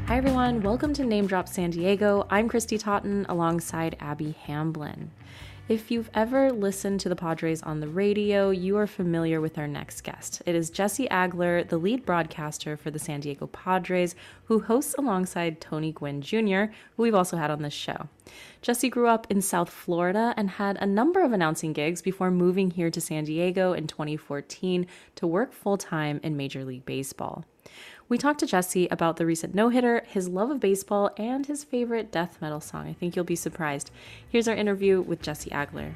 Hi everyone, welcome to Name Drop San Diego. I'm Christy Totten alongside Abby Hamblin. If you've ever listened to the Padres on the radio, you are familiar with our next guest. It is Jesse Agler, the lead broadcaster for the San Diego Padres, who hosts alongside Tony Gwynn Jr., who we've also had on this show. Jesse grew up in South Florida and had a number of announcing gigs before moving here to San Diego in 2014 to work full-time in Major League Baseball. We talked to Jesse about the recent no-hitter, his love of baseball, and his favorite death metal song. I think you'll be surprised. Here's our interview with Jesse Agler.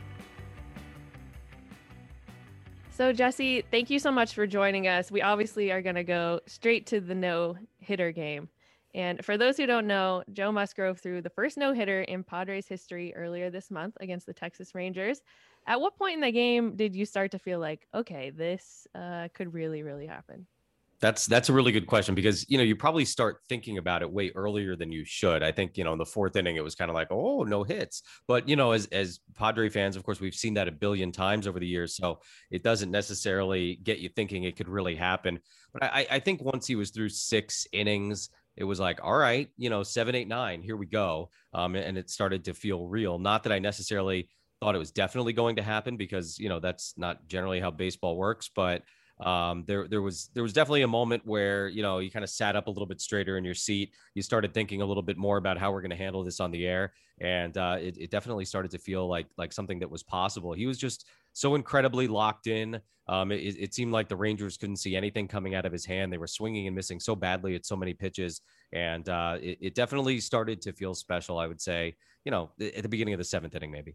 So Jesse, thank you so much for joining us. We obviously are going to go straight to the no-hitter game. And for those who don't know, Joe Musgrove threw the first no-hitter in Padres history earlier this month against the Texas Rangers. At what point in the game did you start to feel like, okay, this could really, really happen? That's a really good question because, you probably start thinking about it way earlier than you should. I think, in the fourth inning, it was kind of like, oh, no hits. But, as Padre fans, of course, we've seen that a billion times over the years. So it doesn't necessarily get you thinking it could really happen. But I think once he was through 6 innings, it was like, all right, 7, 8, 9, here we go. And it started to feel real. Not that I necessarily thought it was definitely going to happen because, that's not generally how baseball works. But there was definitely a moment where, you kind of sat up a little bit straighter in your seat. You started thinking a little bit more about how we're going to handle this on the air. And it definitely started to feel like something that was possible. He was just so incredibly locked in. It seemed like the Rangers couldn't see anything coming out of his hand. They were swinging and missing so badly at so many pitches. And it definitely started to feel special, I would say, at the beginning of the 7th inning, maybe.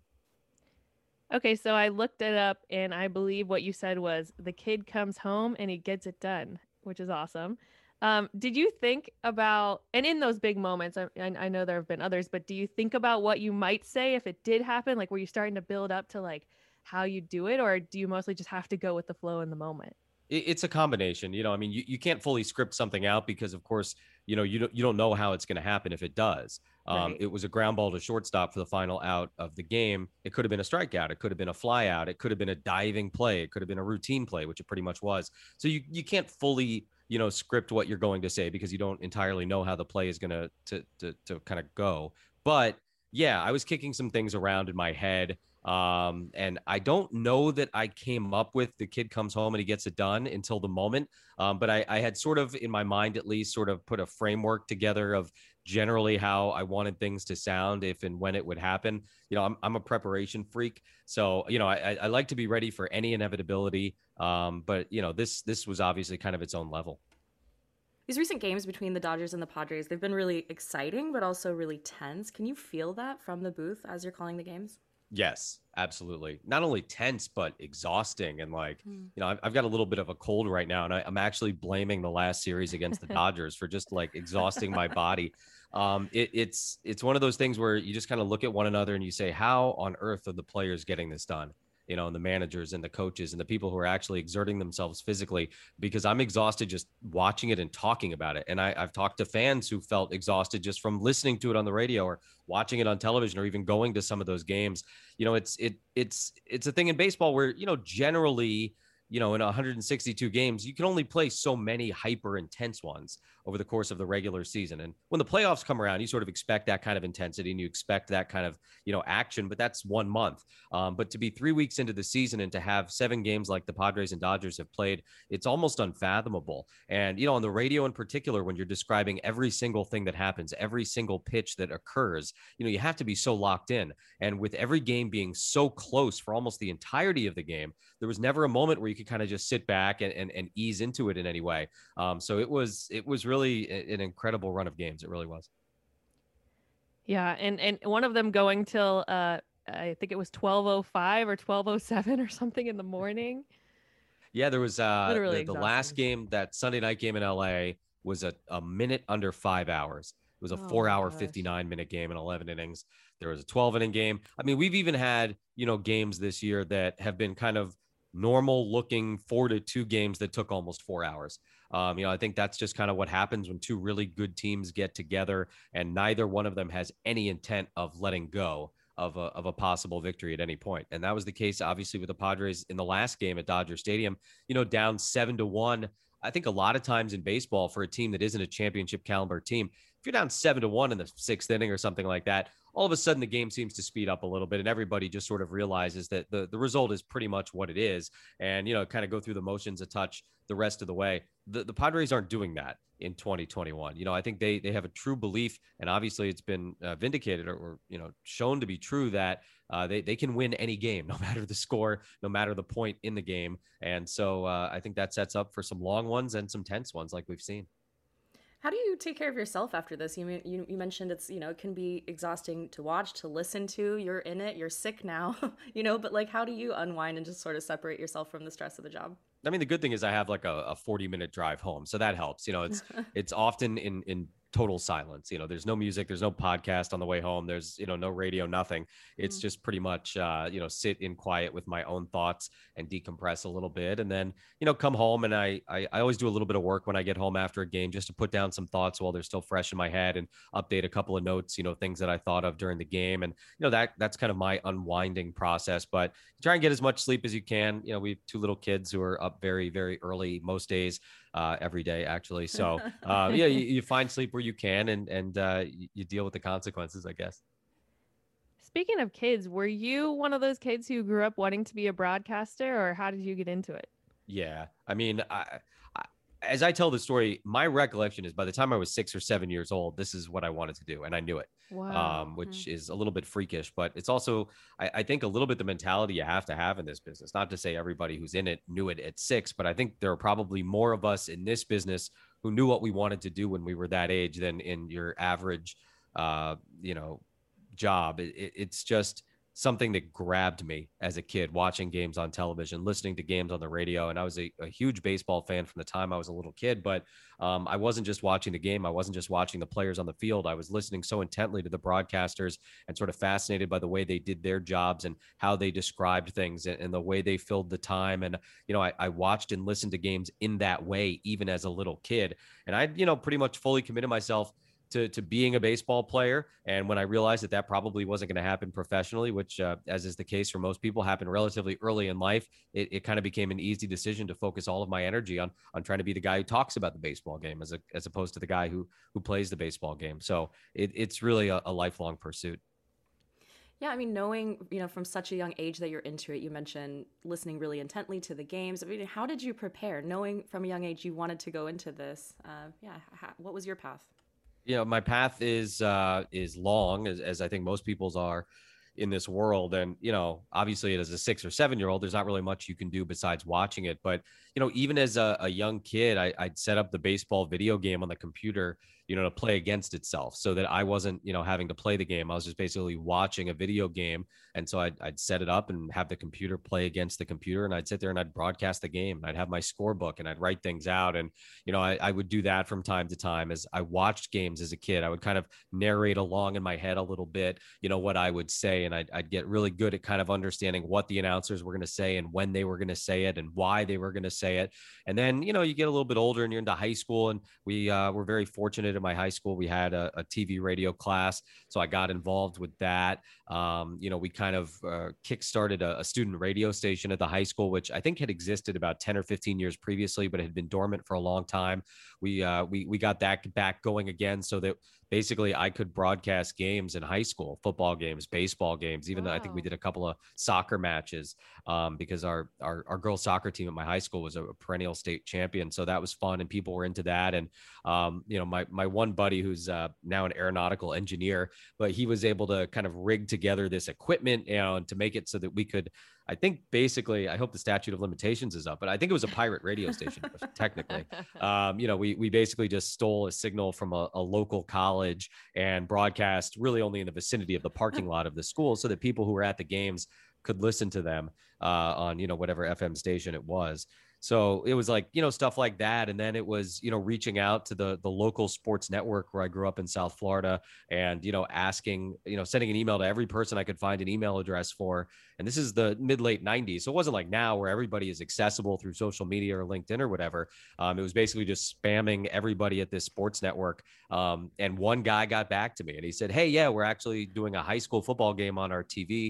Okay, so I looked it up, and I believe what you said was the kid comes home and he gets it done, which is awesome. Did you think about, and in those big moments, I know there have been others, but do you think about what you might say if it did happen? Like, were you starting to build up to like how you do it, or do you mostly just have to go with the flow in the moment? It's a combination. You can't fully script something out because, of course, you don't know how it's going to happen if it does. Right. It was a ground ball to shortstop for the final out of the game. It could have been a strikeout. It could have been a fly out. It could have been a diving play. It could have been a routine play, which it pretty much was. So you can't fully, script what you're going to say because you don't entirely know how the play is going to kind of go. But yeah, I was kicking some things around in my head. And I don't know that I came up with the kid comes home and he gets it done until the moment. But I had sort of in my mind, at least sort of put a framework together of generally how I wanted things to sound if and when it would happen. I'm a preparation freak. So, I like to be ready for any inevitability. But this was obviously kind of its own level. These recent games between the Dodgers and the Padres, they've been really exciting, but also really tense. Can you feel that from the booth as you're calling the games? Yes, absolutely. Not only tense, but exhausting. And I've got a little bit of a cold right now, and I'm actually blaming the last series against the Dodgers for just like exhausting my body. It's one of those things where you just kind of look at one another and you say, how on earth are the players getting this done? And the managers and the coaches and the people who are actually exerting themselves physically, because I'm exhausted just watching it and talking about it. And I've talked to fans who felt exhausted just from listening to it on the radio or watching it on television or even going to some of those games. It's a thing in baseball where, generally, in 162 games, you can only play so many hyper intense ones over the course of the regular season. And when the playoffs come around, you sort of expect that kind of intensity and you expect that kind of, action, but that's 1 month. But to be 3 weeks into the season and to have 7 games like the Padres and Dodgers have played, it's almost unfathomable. And, on the radio in particular, when you're describing every single thing that happens, every single pitch that occurs, you have to be so locked in. And with every game being so close for almost the entirety of the game, there was never a moment where you could kind of just sit back and ease into it in any way. So it was really an incredible run of games. It really was. Yeah, and one of them going till I think it was 12:05 or 12:07 or something in the morning. Yeah, there was Literally the last game, that Sunday night game in LA was a minute under 5 hours. It was a 4-hour, 59-minute game in 11 innings. There was a 12-inning game. I mean, we've even had, games this year that have been kind of normal looking 4-2 games that took almost 4 hours. I think that's just kind of what happens when two really good teams get together and neither one of them has any intent of letting go of a possible victory at any point. And that was the case, obviously, with the Padres in the last game at Dodger Stadium, down 7-1. I think a lot of times in baseball for a team that isn't a championship caliber team, you're down 7-1 in the 6th inning or something like that, all of a sudden the game seems to speed up a little bit and everybody just sort of realizes that the result is pretty much what it is. And, kind of go through the motions a touch the rest of the way. The Padres aren't doing that in 2021. I think they have a true belief, and obviously it's been vindicated or shown to be true that they can win any game, no matter the score, no matter the point in the game. And so I think that sets up for some long ones and some tense ones like we've seen. How do you take care of yourself after this? You mentioned it's, it can be exhausting to watch, to listen to. You're in it, you're sick now, but like, how do you unwind and just sort of separate yourself from the stress of the job? I mean, the good thing is I have like a 40-minute drive home. So that helps. It's often in total silence. There's no music, there's no podcast on the way home. There's, no radio, nothing. It's just pretty much, sit in quiet with my own thoughts and decompress a little bit. And then, come home, and I always do a little bit of work when I get home after a game, just to put down some thoughts while they're still fresh in my head and update a couple of notes, things that I thought of during the game. And, that's kind of my unwinding process, but try and get as much sleep as you can. We have 2 little kids who are up very, very early most days. Every day, actually. So you find sleep where you can, and you deal with the consequences, I guess. Speaking of kids, were you one of those kids who grew up wanting to be a broadcaster, or how did you get into it? Yeah. I mean, as I tell the story, my recollection is by the time I was 6 or 7 years old, this is what I wanted to do. And I knew it, wow. Which is a little bit freakish, but it's also, I think, a little bit the mentality you have to have in this business. Not to say everybody who's in it knew it at 6, but I think there are probably more of us in this business who knew what we wanted to do when we were that age than in your average, job. It's just something that grabbed me as a kid, watching games on television, listening to games on the radio. And I was a huge baseball fan from the time I was a little kid, but I wasn't just watching the game. I wasn't just watching the players on the field. I was listening so intently to the broadcasters and sort of fascinated by the way they did their jobs and how they described things and the way they filled the time. And, I watched and listened to games in that way, even as a little kid. And I, pretty much fully committed myself to being a baseball player. And when I realized that probably wasn't going to happen professionally, which, as is the case for most people, happened relatively early in life, it kind of became an easy decision to focus all of my energy on trying to be the guy who talks about the baseball game as opposed to the guy who plays the baseball game. So it's really a lifelong pursuit. Yeah, I mean, knowing, from such a young age that you're into it, you mentioned listening really intently to the games. I mean, how did you prepare, knowing from a young age you wanted to go into this? What was your path? My path is long, as I think most people's are in this world. And, obviously as a 6 or 7 year old, there's not really much you can do besides watching it. But, even as a young kid, I'd set up the baseball video game on the computer, to play against itself so that I wasn't, having to play the game. I was just basically watching a video game. And so I'd set it up and have the computer play against the computer, and I'd sit there and I'd broadcast the game, and I'd have my scorebook and I'd write things out. And, I would do that from time to time as I watched games as a kid. I would kind of narrate along in my head a little bit, what I would say. And I'd get really good at kind of understanding what the announcers were going to say and when they were going to say it and why they were going to say it. And then, you get a little bit older and you're into high school, and we were very fortunate in my high school. We had a TV radio class. So I got involved with that. We kind of kickstarted a student radio station at the high school, which I think had existed about 10 or 15 years previously, but had been dormant for a long time. We got that back going again so that basically I could broadcast games in high school, football games, baseball games, even though I think we did a couple of soccer matches because our girls soccer team at my high school was a perennial state champion. So that was fun and people were into that. And, my one buddy who's now an aeronautical engineer, but he was able to kind of rig together this equipment, and to make it so that we could, I think basically, I hope the statute of limitations is up, but I think it was a pirate radio station technically. We basically just stole a signal from a local college and broadcast really only in the vicinity of the parking lot of the school so that people who were at the games could listen to them on, whatever FM station it was. So it was like, stuff like that. And then it was, reaching out to the local sports network where I grew up in South Florida and, asking, sending an email to every person I could find an email address for. And this is the late 90s. So it wasn't like now where everybody is accessible through social media or LinkedIn or whatever. It was basically just spamming everybody at this sports network. And one guy got back to me and he said, "Hey, yeah, we're actually doing a high school football game on our TV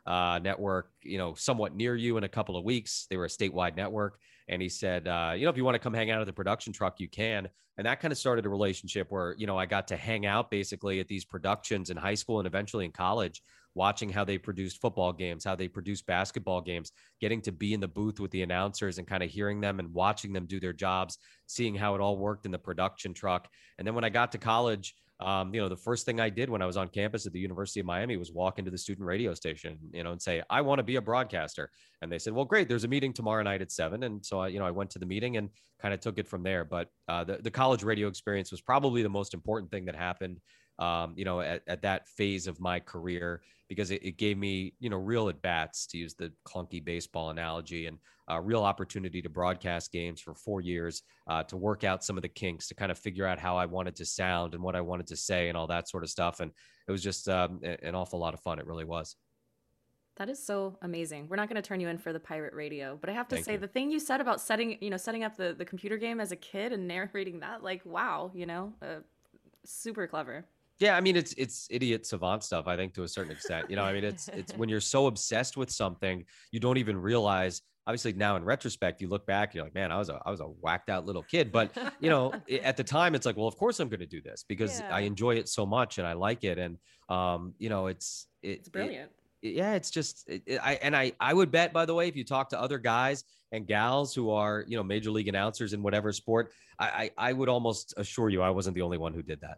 network, somewhat near you in a couple of weeks. They were a statewide network. And he said, if you want to come hang out at the production truck, you can. And that kind of started a relationship where, I got to hang out basically at these productions in high school and eventually in college, watching how they produced football games, how they produced basketball games, getting to be in the booth with the announcers and kind of hearing them and watching them do their jobs, seeing how it all worked in the production truck. And then when I got to college, the first thing I did when I was on campus at the University of Miami was walk into the student radio station, and say, I want to be a broadcaster. And they said, well, great, there's a meeting tomorrow night at 7. And so I went to the meeting and kind of took it from there. But the college radio experience was probably the most important thing that happened, at that phase of my career, because it gave me, real at bats, to use the clunky baseball analogy, and a real opportunity to broadcast games for 4 years, to work out some of the kinks, to kind of figure out how I wanted to sound and what I wanted to say and all that sort of stuff. And it was just an awful lot of fun. It really was. That is so amazing. We're not going to turn you in for the pirate radio, but I have to Thank say, you. the thing you said about setting up the computer game as a kid and narrating that, like, wow, super clever. Yeah, I mean, it's idiot savant stuff, I think, to a certain extent. It's when you're so obsessed with something, you don't even realize. Obviously, now in retrospect, you look back, you're like, man, I was a whacked out little kid. But at the time, it's like, well, of course I'm going to do this because I enjoy it so much and I like it. And it's brilliant. It's just I would bet, by the way, if you talk to other guys and gals who are major league announcers in whatever sport, I would almost assure you I wasn't the only one who did that.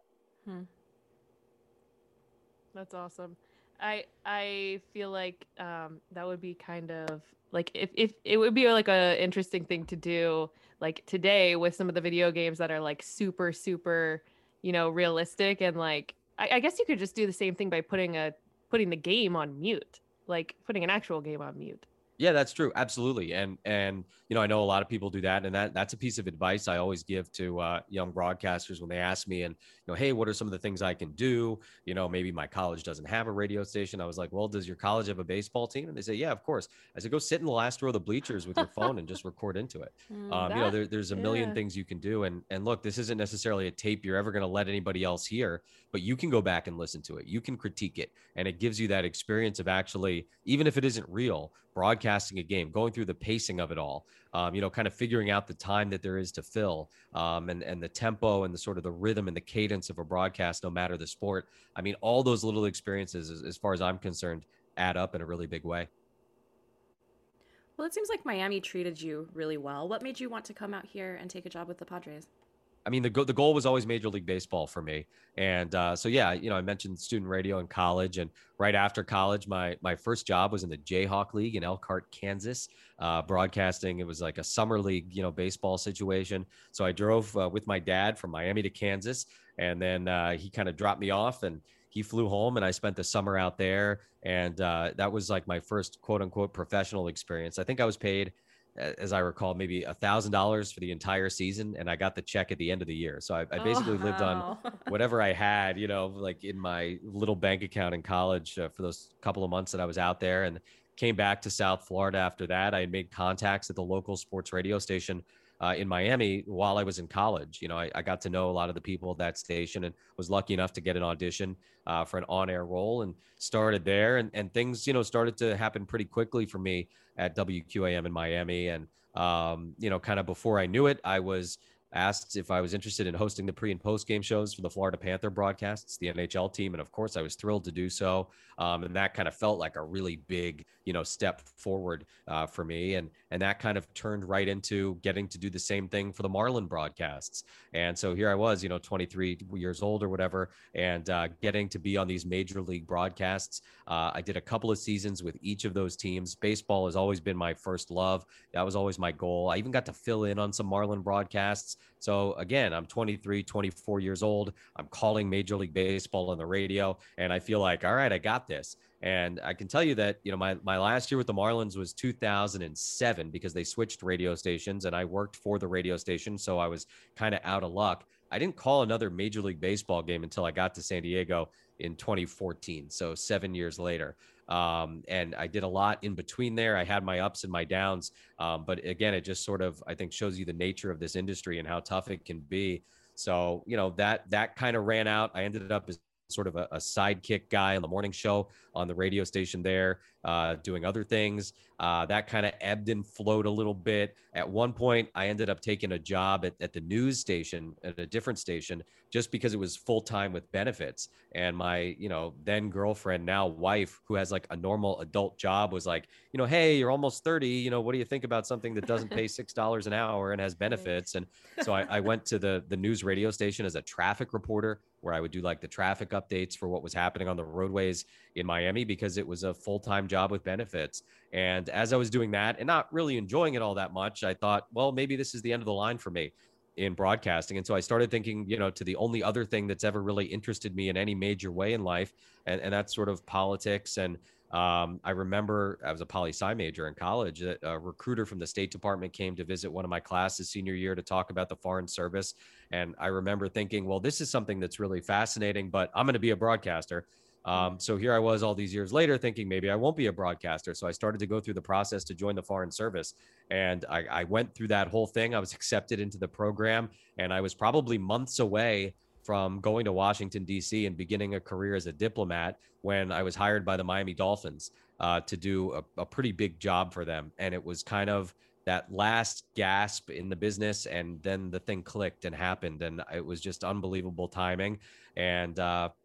That's awesome. I feel like that would be kind of like if it would be like a interesting thing to do like today with some of the video games that are like super realistic, and like I guess you could just do the same thing by putting the game on mute, like putting an actual game on mute. Yeah, that's true. Absolutely. And I know a lot of people do that. And that's a piece of advice I always give to young broadcasters when they ask me, and, hey, what are some of the things I can do? Maybe my college doesn't have a radio station. I was like, well, does your college have a baseball team? And they say, yeah, of course. I said, go sit in the last row of the bleachers with your phone and just record into it. There's a million things you can do. And look, this isn't necessarily a tape you're ever going to let anybody else hear, but you can go back and listen to it. You can critique it. And it gives you that experience of actually, even if it isn't real, broadcasting a game, going through the pacing of it all, kind of figuring out the time that there is to fill, and the tempo and the sort of the rhythm and the cadence of a broadcast, no matter the sport. I mean, all those little experiences, as far as I'm concerned, add up in a really big way. Well, it seems like Miami treated you really well. What made you want to come out here and take a job with the Padres? I mean, the goal was always Major League Baseball for me. And so, yeah, I mentioned student radio in college. And right after college, my first job was in the Jayhawk League in Elkhart, Kansas, broadcasting. It was like a summer league, baseball situation. So I drove with my dad from Miami to Kansas. And then he kind of dropped me off and he flew home, and I spent the summer out there. And that was like my first quote unquote professional experience. I think I was paid, as I recall, maybe $1,000 for the entire season. And I got the check at the end of the year. So I basically lived on whatever I had, like in my little bank account in college for those couple of months that I was out there, and came back to South Florida after that. I had made contacts at the local sports radio station in Miami while I was in college. I got to know a lot of the people at that station and was lucky enough to get an audition for an on-air role, and started there. And things, started to happen pretty quickly for me at WQAM in Miami. And, kind of before I knew it, I was asked if I was interested in hosting the pre and post game shows for the Florida Panther broadcasts, the NHL team. And of course I was thrilled to do so. And that kind of felt like a really big, step forward for me. And that kind of turned right into getting to do the same thing for the Marlin broadcasts. And so here I was, 23 years old or whatever, and getting to be on these major league broadcasts. I did a couple of seasons with each of those teams. Baseball has always been my first love. That was always my goal. I even got to fill in on some Marlin broadcasts. So again, I'm 23, 24 years old. I'm calling Major League Baseball on the radio, and I feel like, all right, I got this. And I can tell you that, my last year with the Marlins was 2007, because they switched radio stations and I worked for the radio station. So I was kind of out of luck. I didn't call another Major League Baseball game until I got to San Diego in 2014. So 7 years later. And I did a lot in between there. I had my ups and my downs. But again, it just sort of, I think, shows you the nature of this industry and how tough it can be. So, that kind of ran out. I ended up as sort of a sidekick guy on the morning show on the radio station there, doing other things. That kind of ebbed and flowed a little bit. At one point, I ended up taking a job at the news station, at a different station, just because it was full-time with benefits. And my, then girlfriend, now wife, who has like a normal adult job, was like, hey, you're almost 30. What do you think about something that doesn't pay $6 an hour and has benefits? And so I went to the news radio station as a traffic reporter, where I would do like the traffic updates for what was happening on the roadways in Miami, because it was a full-time job with benefits. And as I was doing that and not really enjoying it all that much, I thought, well, maybe this is the end of the line for me in broadcasting. And so I started thinking, to the only other thing that's ever really interested me in any major way in life. And that's sort of politics. And I remember I was a poli-sci major in college. A recruiter from the State Department came to visit one of my classes senior year to talk about the Foreign Service. And I remember thinking, well, this is something that's really fascinating, but I'm going to be a broadcaster. So here I was all these years later thinking maybe I won't be a broadcaster. So I started to go through the process to join the Foreign Service. And I went through that whole thing. I was accepted into the program, and I was probably months away from going to Washington, D.C. and beginning a career as a diplomat when I was hired by the Miami Dolphins to do a pretty big job for them. And it was kind of that last gasp in the business. And then the thing clicked and happened. And it was just unbelievable timing. And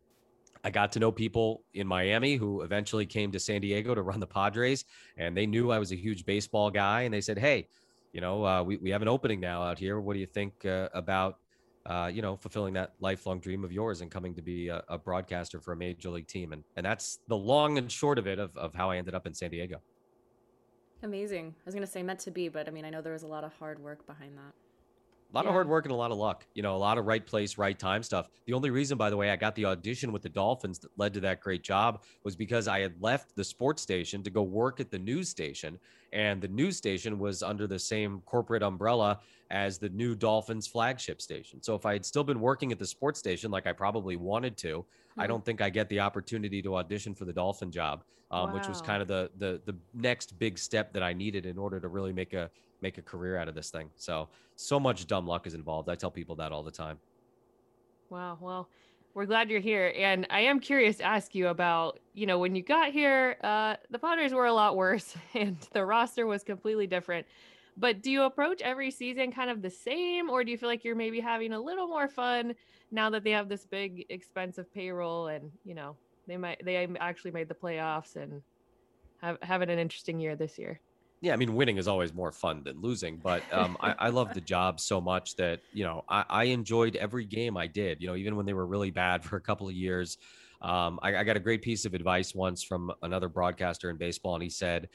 I got to know people in Miami who eventually came to San Diego to run the Padres, and they knew I was a huge baseball guy. And they said, hey, we have an opening now out here. What do you think about, fulfilling that lifelong dream of yours and coming to be a broadcaster for a major league team? And that's the long and short of it, of how I ended up in San Diego. Amazing. I was going to say meant to be, but I mean, I know there was a lot of hard work behind that. A lot of hard work and a lot of luck, a lot of right place, right time stuff. The only reason, by the way, I got the audition with the Dolphins that led to that great job was because I had left the sports station to go work at the news station. And the news station was under the same corporate umbrella as the new Dolphins flagship station. So if I had still been working at the sports station, like I probably wanted to, I don't think I get the opportunity to audition for the Dolphin job, which was kind of the next big step that I needed in order to really make a career out of this thing. So much dumb luck is involved. I tell people that all the time. Wow. Well, we're glad you're here. And I am curious to ask you about, when you got here, the Padres were a lot worse and the roster was completely different. But do you approach every season kind of the same, or do you feel like you're maybe having a little more fun now that they have this big expensive payroll and, they actually made the playoffs and having an interesting year this year? Yeah, I mean, winning is always more fun than losing, but I love the job so much that, I enjoyed every game I did, even when they were really bad for a couple of years. I got a great piece of advice once from another broadcaster in baseball, and he said,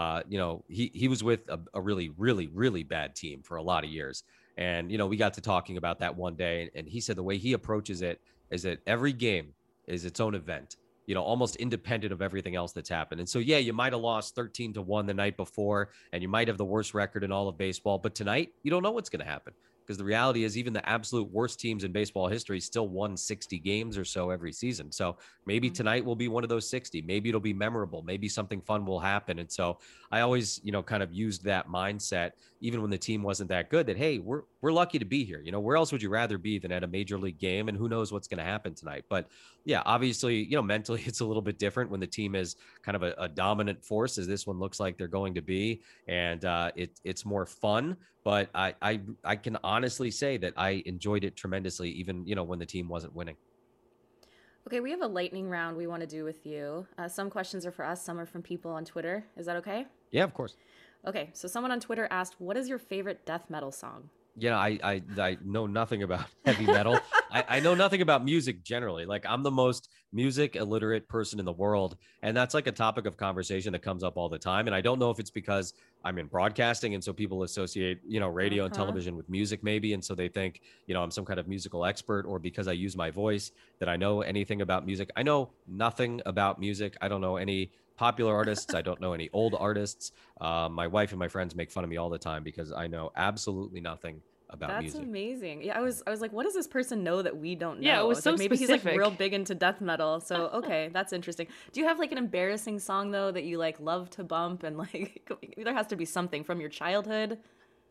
he was with a really, really, really bad team for a lot of years. And, we got to talking about that one day, and he said the way he approaches it is that every game is its own event, almost independent of everything else that's happened. And so, yeah, you might have lost 13-1 the night before, and you might have the worst record in all of baseball, but tonight you don't know what's going to happen. Because the reality is even the absolute worst teams in baseball history still won 60 games or so every season. So maybe tonight will be one of those 60. Maybe it'll be memorable. Maybe something fun will happen. And so I always, kind of used that mindset, even when the team wasn't that good, that, hey, we're lucky to be here. Where else would you rather be than at a major league game? And who knows what's going to happen tonight? But yeah, obviously, mentally it's a little bit different when the team is kind of a dominant force, as this one looks like they're going to be. And it's more fun. But I can honestly say that I enjoyed it tremendously, even, when the team wasn't winning. Okay, we have a lightning round we want to do with you. Some questions are for us, some are from people on Twitter. Is that okay? Yeah, of course. Okay, so someone on Twitter asked, what is your favorite death metal song? I know nothing about heavy metal. I know nothing about music generally. Like, I'm the most music illiterate person in the world. And that's like a topic of conversation that comes up all the time. And I don't know if it's because I'm in broadcasting, and so people associate, radio and television with music maybe. And so they think, I'm some kind of musical expert, or because I use my voice that I know anything about music. I know nothing about music. I don't know any popular artists. I don't know any old artists. My wife and my friends make fun of me all the time because I know absolutely nothing about music. That's amazing. Yeah, I was like, what does this person know that we don't know? Yeah, it was so like, maybe specific. He's like real big into death metal. So okay, that's interesting. Do you have like an embarrassing song though that you like love to bump, and like there has to be something from your childhood?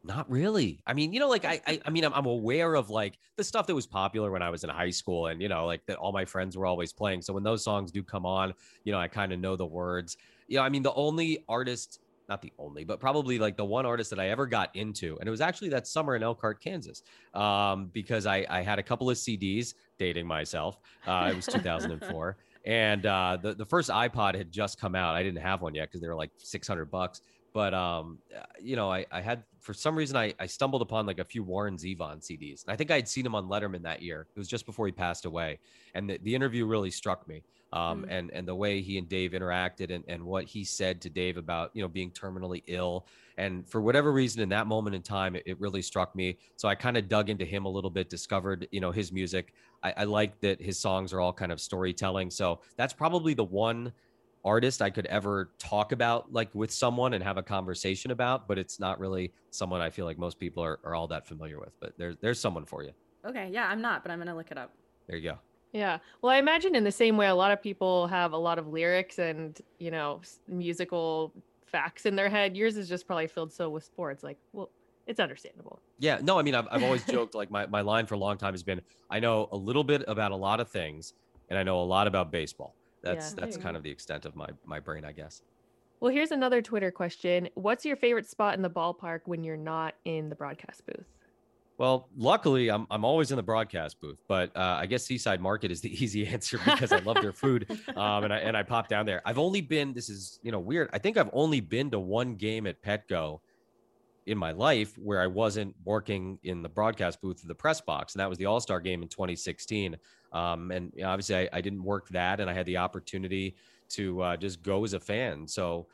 Not really. I mean, you know, like I mean, I'm aware of like the stuff that was popular when I was in high school, and you know, like that all my friends were always playing. So when those songs do come on, you know, I kind of know the words. You know, I mean, the only artist, not the only, but probably like the one artist that I ever got into, and it was actually that summer in Elkhart, Kansas, because I had a couple of CDs. Dating myself, it was 2004. And the first iPod had just come out. I didn't have one yet because they were like $600. But you know, I had, for some reason, I stumbled upon like a few Warren Zevon CDs. And I think I'd seen him on Letterman that year. It was just before he passed away. And the interview really struck me. And the way he and Dave interacted, and what he said to Dave about, you know, being terminally ill. And for whatever reason, in that moment in time, it really struck me. So I kind of dug into him a little bit, discovered, you know, his music. I like that his songs are all kind of storytelling. So that's probably the one artist I could ever talk about like with someone and have a conversation about, but it's not really someone I feel like most people are all that familiar with. But there's someone for you. Okay, yeah, I'm not, but I'm gonna look it up. There you go. Yeah. Well, I imagine in the same way, a lot of people have a lot of lyrics and, you know, musical facts in their head. Yours is just probably filled so with sports. Like, well, it's understandable. Yeah, no, I mean, I've always joked, like my line for a long time has been, I know a little bit about a lot of things, and I know a lot about baseball. That's kind of the extent of my brain, I guess. Well, here's another Twitter question. What's your favorite spot in the ballpark when you're not in the broadcast booth? Well, luckily, I'm always in the broadcast booth, but I guess Seaside Market is the easy answer because I love their food, and I pop down there. I've only been, this is, you know, weird. I think I've only been to one game at Petco in my life where I wasn't working in the broadcast booth of the press box. And that was the All-Star game in 2016. And you know, obviously I didn't work that, and I had the opportunity to just go as a fan. So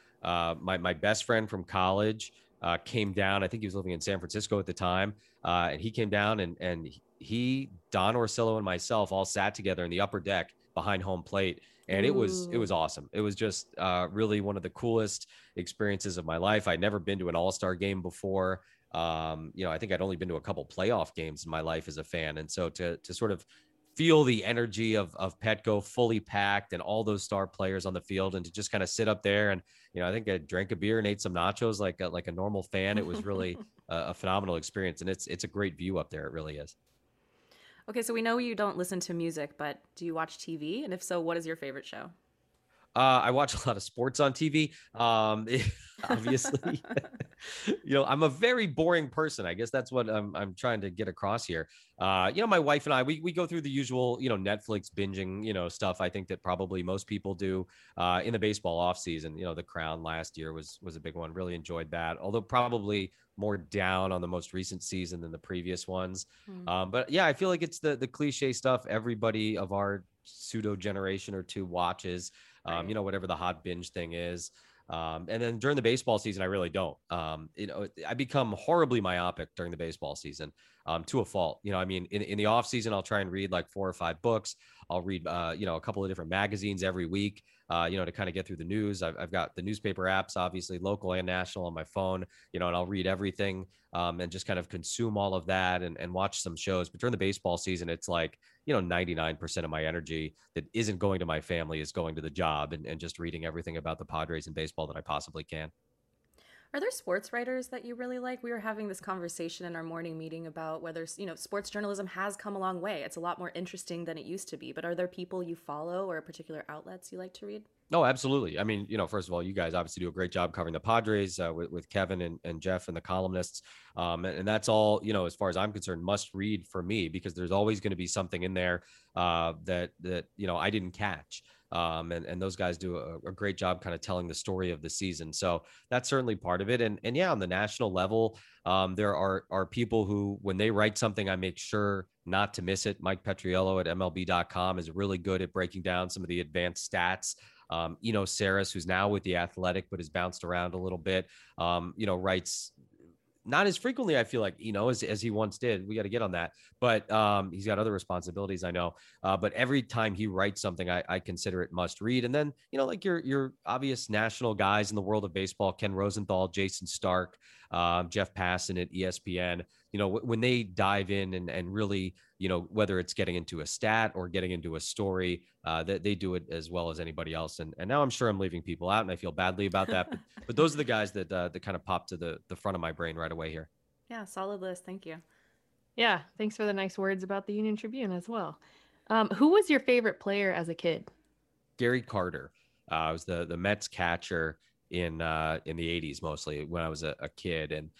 my best friend from college came down. I think he was living in San Francisco at the time. And he came down, and he, Don Orsillo, and myself all sat together in the upper deck behind home plate. And it was awesome. It was just really one of the coolest experiences of my life. I'd never been to an All-Star game before. You know, I think I'd only been to a couple playoff games in my life as a fan. And so to sort of feel the energy of Petco fully packed and all those star players on the field, and to just kind of sit up there and, you know, I think I drank a beer and ate some nachos like a normal fan. It was really a phenomenal experience. And it's a great view up there. It really is. Okay, so we know you don't listen to music, but do you watch TV? And if so, what is your favorite show? I watch a lot of sports on TV. Obviously, you know, I'm a very boring person. I guess that's what I'm trying to get across here. You know, my wife and I, we go through the usual, you know, Netflix binging, you know, stuff. I think that probably most people do in the baseball off season. You know, The Crown last year was a big one. Really enjoyed that, although probably more down on the most recent season than the previous ones. But yeah, I feel like it's the cliche stuff everybody of our pseudo generation or two watches. You know, whatever the hot binge thing is. And then during the baseball season, I really don't. You know, I become horribly myopic during the baseball season, to a fault. You know, I mean, in the off season, I'll try and read like 4 or 5 books. I'll read, you know, a couple of different magazines every week, you know, to kind of get through the news. I've got the newspaper apps, obviously local and national, on my phone, you know, and I'll read everything, and just kind of consume all of that, and watch some shows. But during the baseball season, it's like, you know, 99% of my energy that isn't going to my family is going to the job, and just reading everything about the Padres and baseball that I possibly can. Are there sports writers that you really like? We were having this conversation in our morning meeting about whether, you know, sports journalism has come a long way. It's a lot more interesting than it used to be. But are there people you follow or particular outlets you like to read? No, absolutely. I mean, you know, first of all, you guys obviously do a great job covering the Padres with Kevin and Jeff and the columnists. And that's all, you know, as far as I'm concerned, must read for me, because there's always going to be something in there that, you know, I didn't catch. And those guys do a great job kind of telling the story of the season. So that's certainly part of it. And yeah, on the national level, there are people who, when they write something, I make sure not to miss it. Mike Petriello at MLB.com is really good at breaking down some of the advanced stats. Eno Saris, who's now with the Athletic, but has bounced around a little bit, you know, writes not as frequently, I feel like, you know, as he once did. We got to get on that, but he's got other responsibilities, I know. But every time he writes something, I consider it must read. And then, you know, like your obvious national guys in the world of baseball, Ken Rosenthal, Jason Stark, Jeff Passan at ESPN, you know, when they dive in and really, you know, whether it's getting into a stat or getting into a story, that they do it as well as anybody else. And now I'm sure I'm leaving people out, and I feel badly about that. But those are the guys that kind of pop to the front of my brain right away here. Yeah, solid list. Thank you. Yeah, thanks for the nice words about the Union Tribune as well. Who was your favorite player as a kid? Gary Carter. I was the Mets catcher in the 80s, mostly when I was a kid. And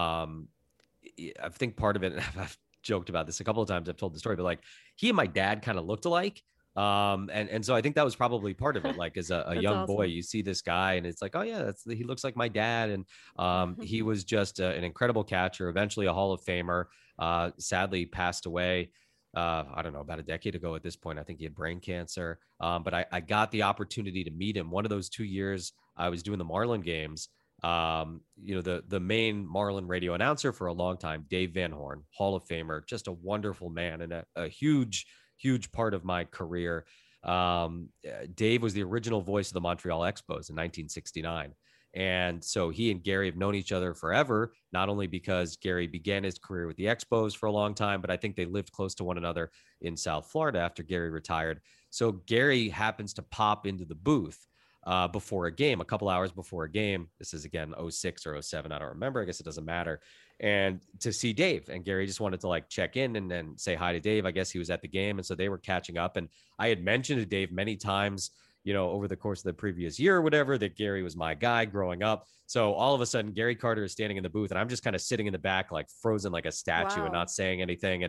I think part of it, and I've joked about this a couple of times, I've told the story, but like he and my dad kind of looked alike. And so I think that was probably part of it. Like as a young boy, Awesome. you see this guy and it's like, oh yeah, he looks like my dad. And he was just an incredible catcher, eventually a Hall of Famer. Sadly passed away. I don't know, about a decade ago at this point. I think he had brain cancer. But I got the opportunity to meet him. One of those 2 years I was doing the Marlin games. The main Marlin radio announcer for a long time, Dave Van Horn, Hall of Famer, just a wonderful man and a huge part of my career. Dave was the original voice of the Montreal Expos in 1969. And so he and Gary have known each other forever, not only because Gary began his career with the Expos for a long time, but I think they lived close to one another in South Florida after Gary retired. So Gary happens to pop into the booth before a game, a couple hours before a game. This is again 06 or 07. I don't remember. I guess it doesn't matter. And to see Dave, and Gary just wanted to like check in and then say hi to Dave. I guess he was at the game. And so they were catching up. And I had mentioned to Dave many times, over the course of the previous year or whatever, that Gary was my guy growing up. So all of a sudden, Gary Carter is standing in the booth and I'm just kind of sitting in the back, like frozen like a statue. Wow. And not saying anything.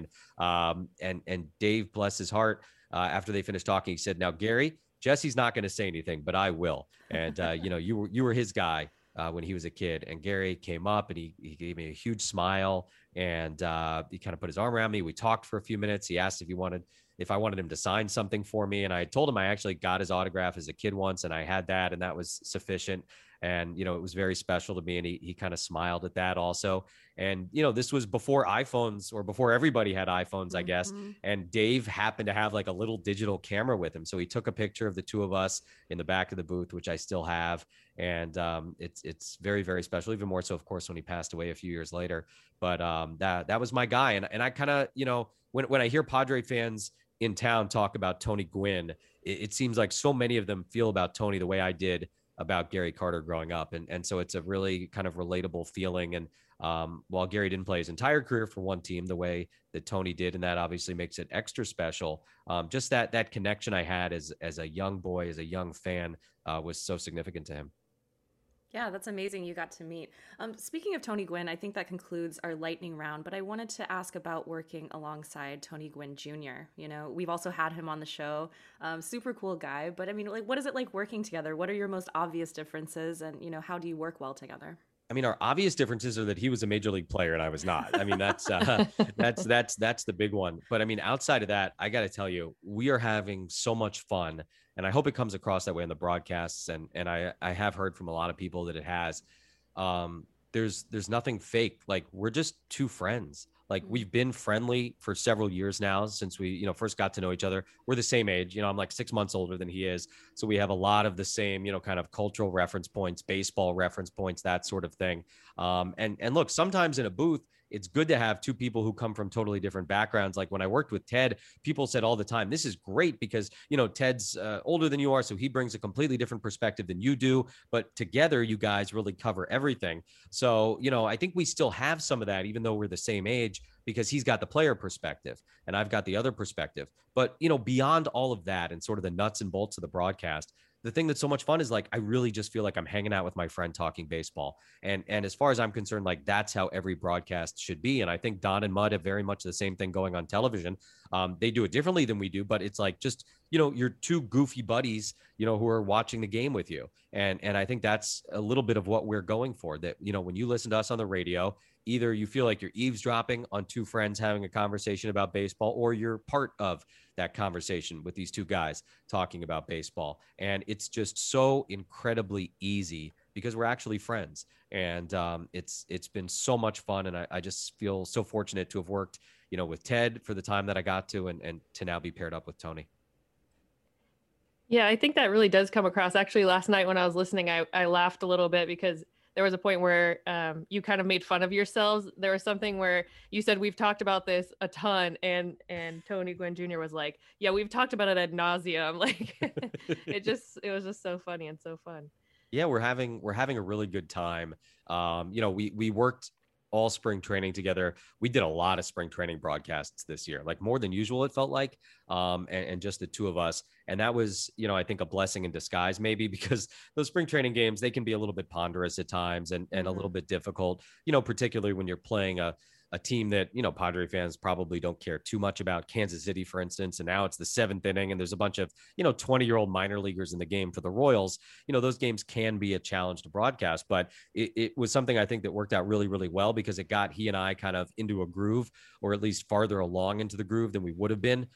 And Dave, bless his heart, after they finished talking, he said, now, Gary, Jesse's not going to say anything, but I will. And, you were his guy when he was a kid. And Gary came up and he gave me a huge smile and he kind of put his arm around me. We talked for a few minutes. He asked if I wanted him to sign something for me. And I told him I actually got his autograph as a kid once and I had that and that was sufficient. And, it was very special to me. And he kind of smiled at that also. And, this was before iPhones or before everybody had iPhones, I guess. And Dave happened to have like a little digital camera with him. So he took a picture of the two of us in the back of the booth, which I still have. And it's very, very special, even more so, of course, when he passed away a few years later. But that was my guy. And I kind of, when I hear Padre fans in town talk about Tony Gwynn, it seems like so many of them feel about Tony the way I did about Gary Carter growing up. And so it's a really kind of relatable feeling. And while Gary didn't play his entire career for one team the way that Tony did, and that obviously makes it extra special, just that connection I had as a young boy, as a young fan, was so significant to him. Yeah, that's amazing you got to meet. Speaking of Tony Gwynn, I think that concludes our lightning round, but I wanted to ask about working alongside Tony Gwynn Jr. We've also had him on the show. Super cool guy, but I mean, like, what is it like working together? What are your most obvious differences? And, how do you work well together? I mean, our obvious differences are that he was a major league player and I was not. I mean, that's the big one. But I mean, outside of that, I got to tell you, we are having so much fun. And I hope it comes across that way in the broadcasts. And I have heard from a lot of people that it has. There's nothing fake. Like, we're just two friends. Like, we've been friendly for several years now since we, first got to know each other. We're the same age. I'm like 6 months older than he is. So we have a lot of the same, kind of cultural reference points, baseball reference points, that sort of thing. And look, sometimes in a booth, it's good to have two people who come from totally different backgrounds. Like when I worked with Ted, people said all the time, this is great because, Ted's older than you are. So he brings a completely different perspective than you do. But together, you guys really cover everything. So, I think we still have some of that, even though we're the same age, because he's got the player perspective and I've got the other perspective. But, beyond all of that and sort of the nuts and bolts of the broadcast, the thing that's so much fun is like, I really just feel like I'm hanging out with my friend talking baseball. And as far as I'm concerned, like that's how every broadcast should be. And I think Don and Mud have very much the same thing going on television. They do it differently than we do, but it's like just, your two goofy buddies, who are watching the game with you. And I think that's a little bit of what we're going for, that, when you listen to us on the radio, either you feel like you're eavesdropping on two friends having a conversation about baseball, or you're part of that conversation with these two guys talking about baseball. And it's just so incredibly easy because we're actually friends. And it's been so much fun. And I just feel so fortunate to have worked, with Ted for the time that I got to, and to now be paired up with Tony. Yeah, I think that really does come across. Actually, last night when I was listening, I laughed a little bit because there was a point where you kind of made fun of yourselves. There was something where you said, we've talked about this a ton. And Tony Gwynn Jr. was like, yeah, we've talked about it ad nauseum. Like it was just so funny and so fun. Yeah, we're having a really good time. We worked all spring training together. We did a lot of spring training broadcasts this year, like more than usual, it felt like, and just the two of us. And that was, I think a blessing in disguise, maybe, because those spring training games, they can be a little bit ponderous at times and a little bit difficult, particularly when you're playing a team that, Padre fans probably don't care too much about, Kansas City, for instance. And now it's the 7th inning and there's a bunch of, 20-year-old minor leaguers in the game for the Royals. Those games can be a challenge to broadcast, but it was something I think that worked out really, really well because it got he and I kind of into a groove, or at least farther along into the groove than we would have been,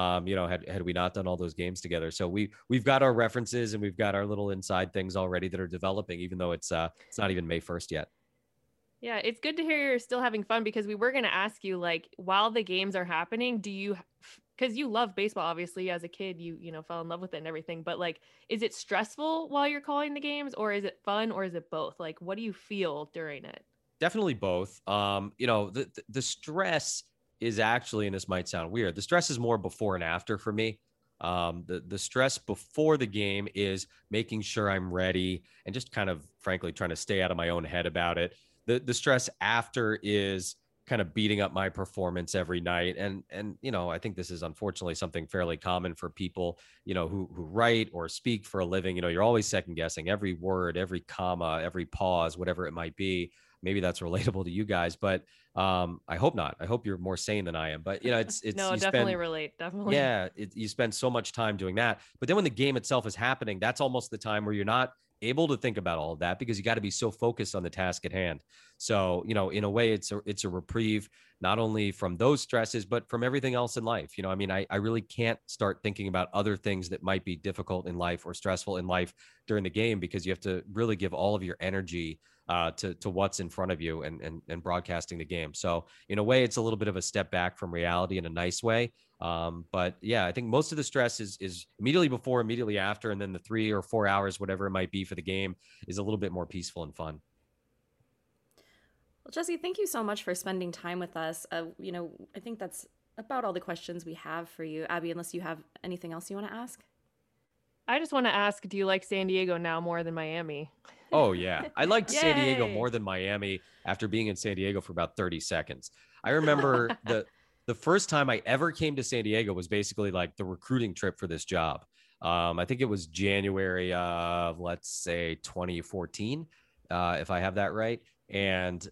had we not done all those games together. So we've got our references and we've got our little inside things already that are developing, even though it's not even May 1st yet. Yeah, it's good to hear you're still having fun, because we were going to ask you, like, while the games are happening, because you love baseball, obviously, as a kid, you fell in love with it and everything, but like, is it stressful while you're calling the games, or is it fun, or is it both? Like, what do you feel during it? Definitely both. The stress is actually, and this might sound weird, the stress is more before and after for me. The stress before the game is making sure I'm ready and just kind of, frankly, trying to stay out of my own head about it. The stress after is kind of beating up my performance every night. And I think this is unfortunately something fairly common for people, who write or speak for a living. You're always second guessing every word, every comma, every pause, whatever it might be. Maybe that's relatable to you guys, but I hope not. I hope you're more sane than I am. But it's no, definitely relate. Definitely. Yeah, you spend so much time doing that. But then when the game itself is happening, that's almost the time where you're not able to think about all of that because you got to be so focused on the task at hand. So, in a way, it's a reprieve, not only from those stresses, but from everything else in life. I really can't start thinking about other things that might be difficult in life or stressful in life during the game, because you have to really give all of your energy to what's in front of you and broadcasting the game. So in a way, it's a little bit of a step back from reality in a nice way. But yeah, I think most of the stress is immediately before, immediately after, and then the 3 or 4 hours, whatever it might be for the game, is a little bit more peaceful and fun. Well, Jesse, thank you so much for spending time with us. I think that's about all the questions we have for you. Abby, unless you have anything else you want to ask? I just want to ask, do you like San Diego now more than Miami? Oh, yeah. I liked San Diego more than Miami after being in San Diego for about 30 seconds. I remember the first time I ever came to San Diego was basically like the recruiting trip for this job. I think it was January of, let's say, 2014, if I have that right. And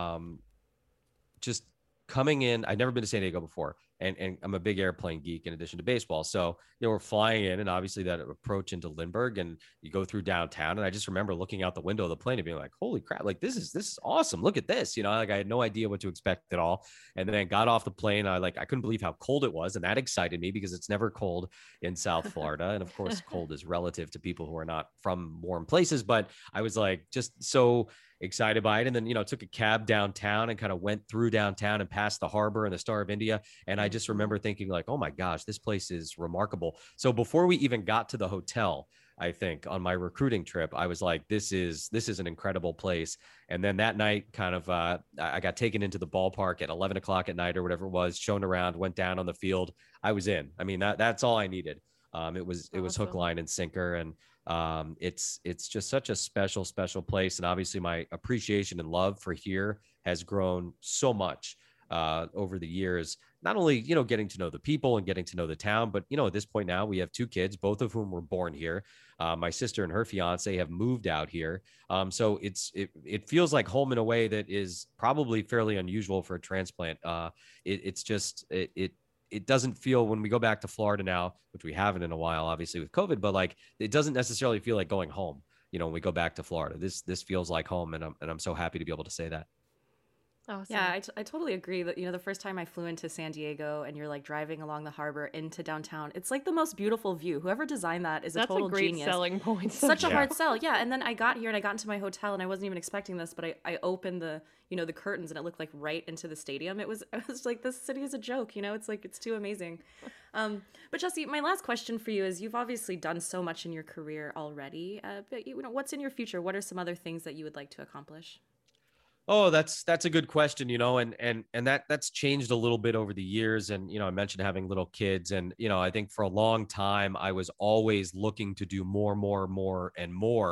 just coming in, I'd never been to San Diego before. And I'm a big airplane geek in addition to baseball. So, we're flying in, and obviously that approach into Lindbergh, and you go through downtown. And I just remember looking out the window of the plane and being like, holy crap, like this is awesome. Look at this. Like I had no idea what to expect at all. And then got off the plane. I couldn't believe how cold it was. And that excited me because it's never cold in South Florida. And of course, cold is relative to people who are not from warm places. But I was like, just so excited by it. And then, took a cab downtown and kind of went through downtown and past the harbor and the Star of India. And I just remember thinking like, oh my gosh, this place is remarkable. So before we even got to the hotel, I think on my recruiting trip, I was like, this is an incredible place. And then that night kind of, I got taken into the ballpark at 11 o'clock at night or whatever it was, shown around, went down on the field. I was in. I mean, that's all I needed. It was hook, line, and sinker. And it's just such a special place. And obviously my appreciation and love for here has grown so much over the years, not only, getting to know the people and getting to know the town, but, at this point now we have 2 kids, both of whom were born here. My sister and her fiance have moved out here. So it feels like home in a way that is probably fairly unusual for a transplant. It doesn't feel, when we go back to Florida now, which we haven't in a while, obviously with COVID, but like, it doesn't necessarily feel like going home, when we go back to Florida. This feels like home. And I'm so happy to be able to say that. Awesome. Yeah, I totally agree that, the first time I flew into San Diego and you're like driving along the harbor into downtown, it's like the most beautiful view. Whoever designed that is a total great genius. Selling point. Such a hard sell. Yeah. And then I got here and I got into my hotel and I wasn't even expecting this, but I opened the curtains and it looked like right into the stadium. I was like, this city is a joke. It's like, it's too amazing. But Jesse, my last question for you is, you've obviously done so much in your career already, but what's in your future? What are some other things that you would like to accomplish? Oh, that's a good question, and that's changed a little bit over the years. And, I mentioned having little kids, and, I think for a long time I was always looking to do more and more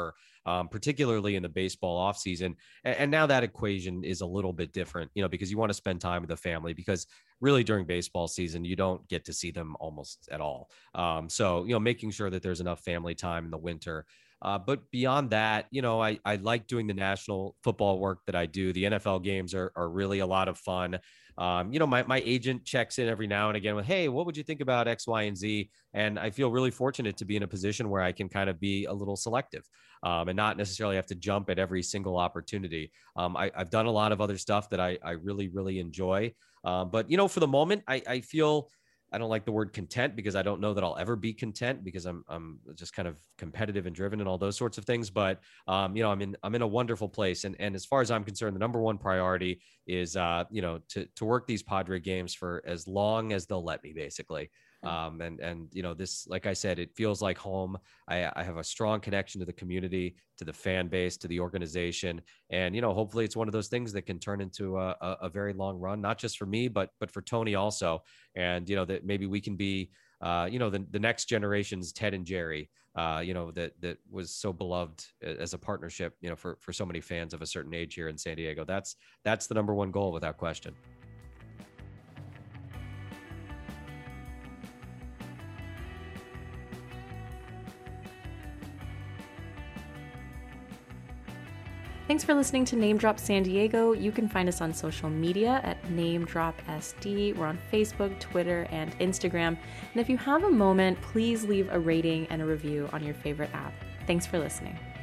particularly in the baseball offseason. And now that equation is a little bit different, because you want to spend time with the family, because really during baseball season, you don't get to see them almost at all. So, making sure that there's enough family time in the winter. But beyond that, I like doing the national football work that I do. The NFL games are really a lot of fun. My agent checks in every now and again with, hey, what would you think about X, Y, and Z? And I feel really fortunate to be in a position where I can kind of be a little selective and not necessarily have to jump at every single opportunity. I've done a lot of other stuff that I really, really enjoy. But, for the moment, I feel I don't like the word content, because I don't know that I'll ever be content, because I'm just kind of competitive and driven and all those sorts of things. But, I'm in a wonderful place. And as far as I'm concerned, the number one priority is, to work these Padre games for as long as they'll let me, basically. This, like I said, it feels like home. I have a strong connection to the community, to the fan base, to the organization. And, hopefully it's one of those things that can turn into a very long run, not just for me, but for Tony also. And, that maybe we can be, the next generation's Ted and Jerry, that was so beloved as a partnership, for so many fans of a certain age here in San Diego. That's the number one goal, without question. Thanks for listening to Name Drop San Diego. You can find us on social media at Name Drop SD. We're on Facebook, Twitter, and Instagram. And if you have a moment, please leave a rating and a review on your favorite app. Thanks for listening.